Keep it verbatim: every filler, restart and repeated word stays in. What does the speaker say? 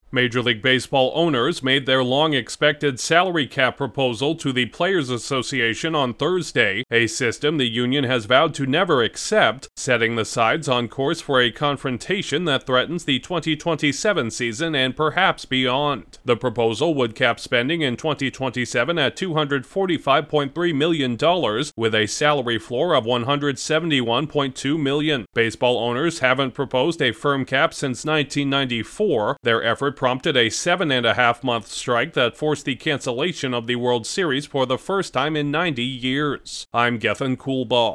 Major League Baseball owners made their long-expected salary cap proposal to the Players Association on Thursday, a system the union has vowed to never accept, setting the sides on course for a confrontation that threatens the twenty twenty-seven season and perhaps beyond. The proposal would cap spending in twenty twenty-seven at two hundred forty-five point three million dollars, with a salary floor of one hundred seventy-one point two million dollars. Baseball owners haven't proposed a firm cap since nineteen ninety-four. Their effort prompted a seven and a half month strike that forced the cancellation of the World Series for the first time in ninety years. I'm Gethin Coolbaugh.